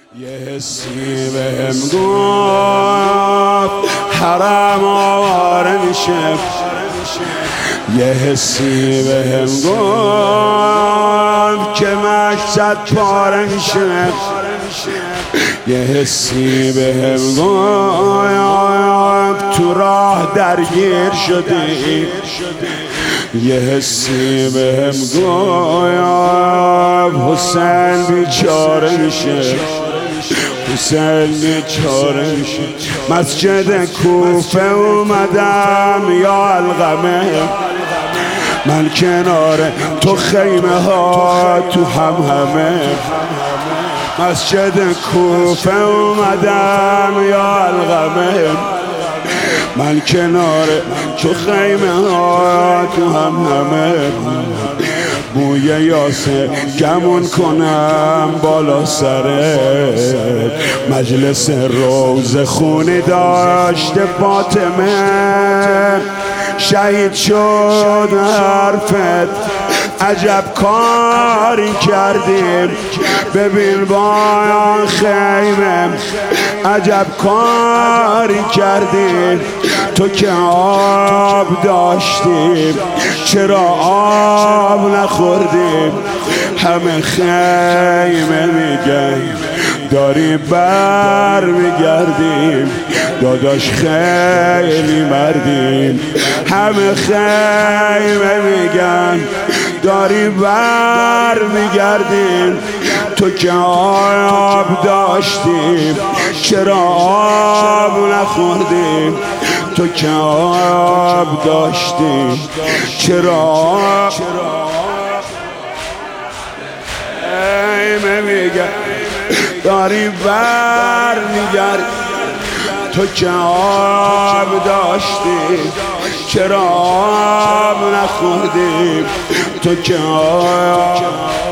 یه حسی بهم گفت حرم آواره میشه، یه حسی بهم گفت که مقصد پاره میشه، یه حسی بهم گفت تو راه درگیر شدی، یه حسی بهم گفت حسین بیچاره میشه، حسین بیچاره میشه. مسجد کوفه اومدم یا علقمه، من کنار تو خیمه ها تو همه. مسجد کوفه اومدم یا علقمه، من کنار تو خیمه ها تو همه. بوی یاسه گمون کنم بالا سره، مجلس روز خونی داشته فاطمه، شهید شد حرفت عجب کاری کردیم، ببین با خیمه عجب کاری کردیم. تو که آب داشتیم چرا آب نخوردیم؟ همه خیمه میگن داری بر میگردیم، داداش خیلی مردیم. همه خیمه میگن داری بر میگردیم، تو که آب داشتیم چرا آب نخوردیم؟ تو که آب داشتیم چرا آب میگن داری بر میگردیم، تو که آب داشتیم چرا آب نخوردیم؟ تو که آب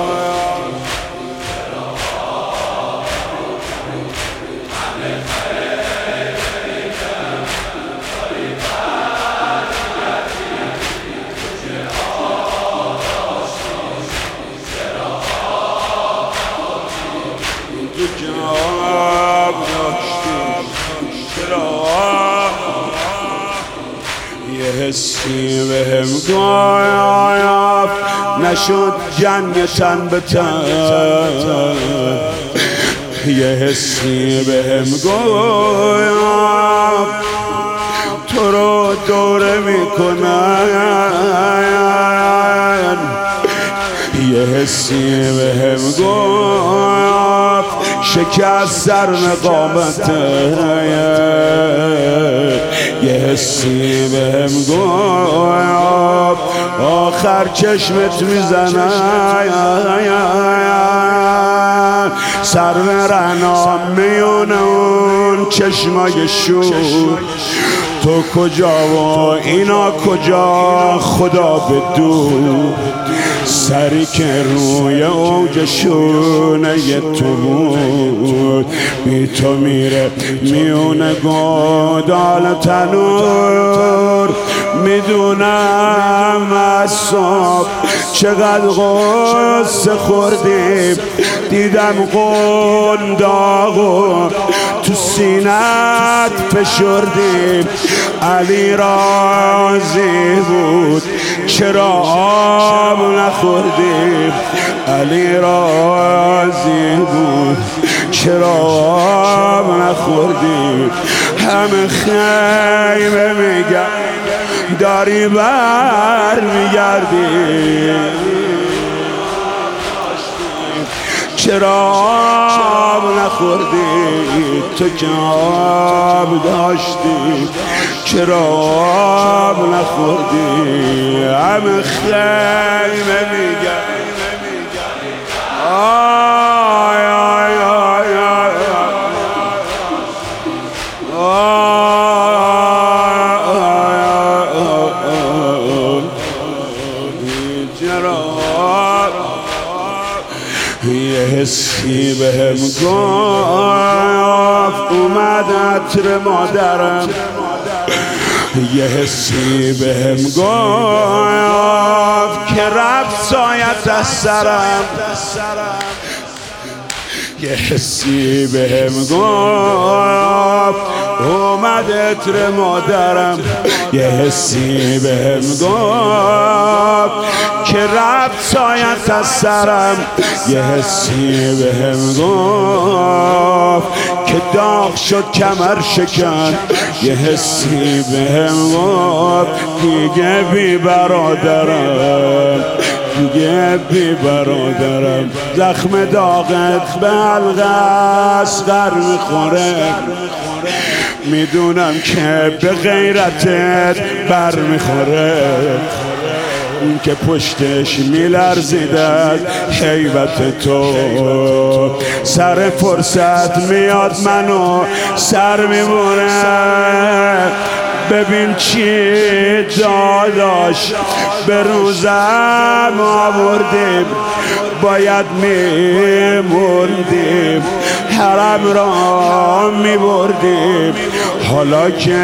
یه حسی بهم گفت نشد جنگ تن به تن، یه حسی بهم گفت تو رو دوره میکنن، یه حسی بهم گفت شکست سر مقامته، یه حسی بهم گفت آخر چشمت میزنه، سر رنا میونه اون چشمای شور. تو کجا و اینا کجا خدا بدون، سری که روی اوجشونه تو بود، بی تو میره میونه گودال تنور. میدونم از صبح چقدر غصه خوردیم، دیدم قنداقو تو سینت فشردیم. علی راضی بود چرا آب نخوردیم؟ علی راضی بود چرا آب نخوردیم؟ همه خیمه میگن داری بر میگردیم، چرا آب نخوردی؟ تو که آب داشتی چرا آب نخوردی؟ همه خیمه میگن آی آی آی یه حسی بهم گفت اومد عطر مادرم، یه حسی بهم گفت که رفت سایت از سرم، یه حسی بهم گفت اومد عطر مادرم، یه حسی بهم گفت که رفت سایت از سرم، یه حسی بهم گفت که داغ شد کمر شکن، یه حسی بهم گفت دیگه بی برادرم، دیگه بی برادرم. زخم داغت به حلقه‌اش غر میخوره، میدونم که به غیرتت بر میخوره، اون که پشتش میلرزید از هیبت تو، سر فرصت میاد منو سر میبره. ببین چی داداش به روزم آوردیم، باید میموندیم، حرم را میبردیم، حالا که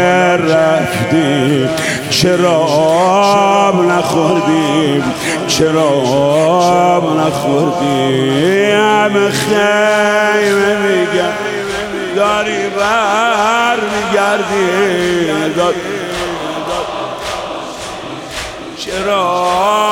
رفتیم چرا آب نخوردیم، چرا آب نخوردیم. همه خیمه میگن داری بر میگردی، چرا